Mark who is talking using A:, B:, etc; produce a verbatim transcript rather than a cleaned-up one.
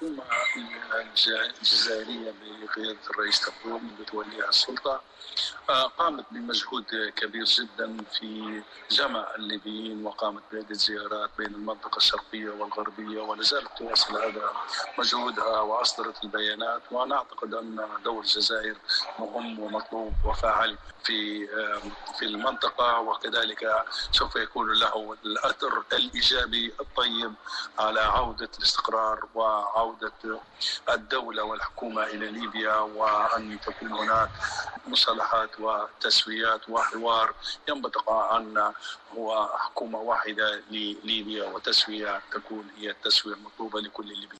A: الحكومة الجزائرية بقيادة الرئيس تبون منذ توليها السلطة قامت بمجهود كبير جدا في جمع الليبيين، وقامت بعدة زيارات بين المنطقة الشرقية والغربية، ولا زالت تواصل هذا مجهودها وأصدرت البيانات. وأنا أعتقد أن دور الجزائر مهم ومطلوب وفاعل في في المنطقة، وكذلك سوف يكون له الأثر الإيجابي الطيب على عودة الاستقرار وعودة الدولة والحكومة إلى ليبيا، وأن تكون هناك مصالحات وتسويات وحوار ينبثق عن هو حكومة واحدة لليبيا، وتسوية تكون هي التسوية المطلوبة لكل الليبيين.